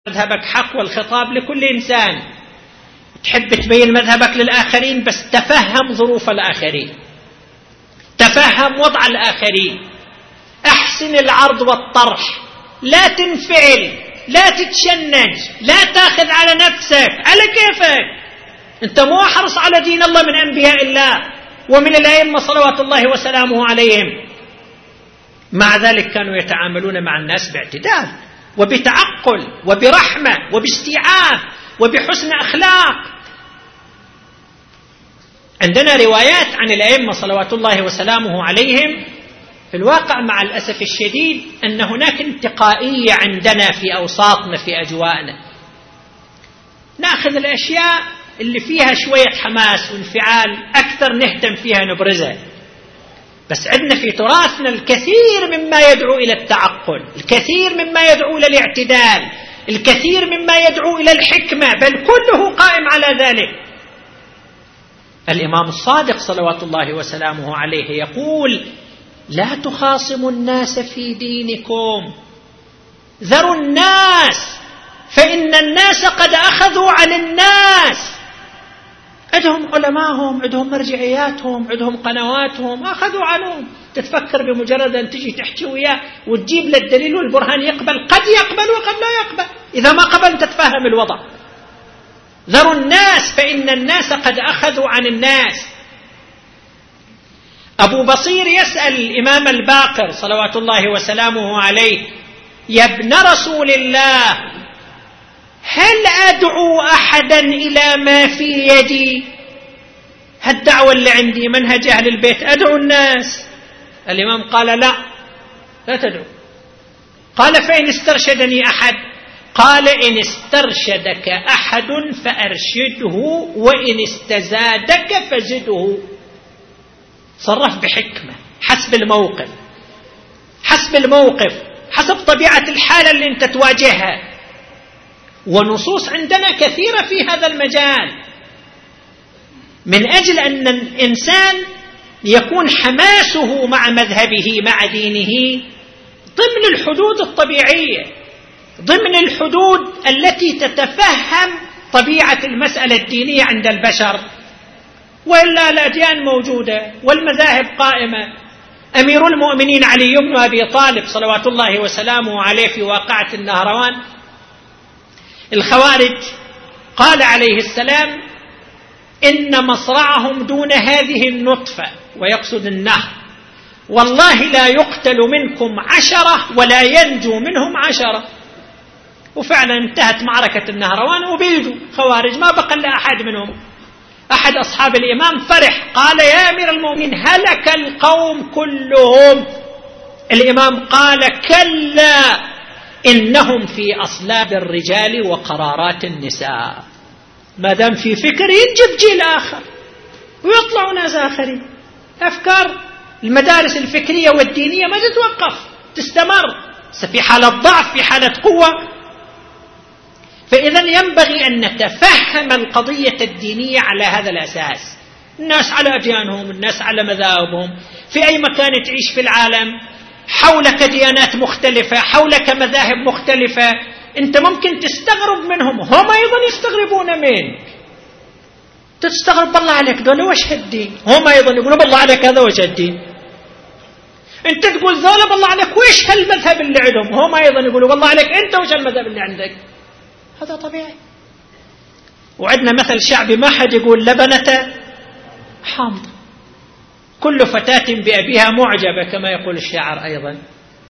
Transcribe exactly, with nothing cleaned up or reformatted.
مذهبك حق والخطاب لكل إنسان، تحب تبين مذهبك للآخرين بس تفهم ظروف الآخرين، تفهم وضع الآخرين، أحسن العرض والطرح، لا تنفعل، لا تتشنج، لا تأخذ على نفسك على كيفك. أنت مو أحرص على دين الله من أنبياء الله ومن الأئمة صلوات الله وسلامه عليهم. مع ذلك كانوا يتعاملون مع الناس باعتدال وبتعقل وبرحمة وباستيعاب وبحسن أخلاق. عندنا روايات عن الأئمة صلوات الله وسلامه عليهم، في الواقع مع الأسف الشديد أن هناك انتقائية عندنا في أوساطنا في أجواءنا، نأخذ الأشياء اللي فيها شوية حماس وانفعال أكثر نهتم فيها نبرزها، بس عندنا في تراثنا الكثير مما يدعو إلى التعقل، الكثير مما يدعو إلى الاعتدال، الكثير مما يدعو إلى الحكمة، بل كله قائم على ذلك. الإمام الصادق صلوات الله وسلامه عليه يقول: لا تخاصموا الناس في دينكم، ذروا الناس فإن الناس قد أخذوا عن الناس. عندهم علماءهم، عندهم مرجعياتهم، عندهم قنواتهم، أخذوا عنهم. تتفكر بمجرد أن تجي تحكي وياه وتجيب له الدليل والبرهان يقبل، قد يقبل وقد لا يقبل، إذا ما قبل تتفهم الوضع. ذروا الناس فإن الناس قد أخذوا عن الناس. أبو بصير يسأل الإمام الباقر صلوات الله وسلامه عليه: يا ابن رسول الله، هل أدعو أحدا إلى ما في يدي؟ هالدعوة اللي عندي منهج أهل البيت، أدعو الناس. الإمام قال: لا لا تدعو. قال: فإن استرشدني أحد؟ قال: إن استرشدك أحد فأرشده، وإن استزادك فزده. صرف بحكمة حسب الموقف، حسب الموقف، حسب طبيعة الحالة اللي انت تواجهها. ونصوص عندنا كثيرة في هذا المجال، من أجل أن الإنسان يكون حماسه مع مذهبه مع دينه ضمن الحدود الطبيعية، ضمن الحدود التي تتفهم طبيعة المسألة الدينية عند البشر. وإلا الأديان موجودة والمذاهب قائمة. أمير المؤمنين علي بن أبي طالب صلوات الله وسلامه عليه في واقعة النهروان، الخوارج قال عليه السلام: إن مصرعهم دون هذه النطفة، ويقصد النهر، والله لا يقتل منكم عشرة ولا ينجو منهم عشرة. وفعلا انتهت معركة النهروان وبيدوا خوارج، ما بقى إلا أحد منهم. أحد أصحاب الإمام فرح، قال: يا أمير المؤمنين، هلك القوم كلهم. الإمام قال: كلا، إنهم في أصلاب الرجال وقرارات النساء. ما دام في فكر ينجب جيل آخر ويطلعوا ناس آخرين. أفكار المدارس الفكرية والدينية ما تتوقف، تستمر، في حالة ضعف في حالة قوة. فإذا ينبغي أن نتفهم القضية الدينية على هذا الأساس. الناس على أديانهم، الناس على مذاهبهم، في أي مكان تعيش في العالم حولك ديانات مختلفة، حولك مذاهب مختلفة. أنت ممكن تستغرب منهم، هم أيضا يستغربون منك. تستغرب: بالله عليك دول وش هالدين؟ هم أيضا يقولوا: بالله عليك هذا وش هالدين؟ أنت تقول ذولا: بالله عليك وش هالمذهب اللي عندهم؟ هم أيضا يقولوا: بالله عليك أنت وش المذهب اللي عندك؟ هذا طبيعي. وعندنا مثل شعبي: ما حد يقول لبنة حامضة، كل فتاة بأبيها معجبة، كما يقول الشاعر أيضا.